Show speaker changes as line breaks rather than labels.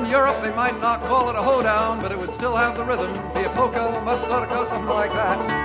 Europe, they might not call it a hoedown, but it would still have the rhythm, be a polka, mazurka, something like that.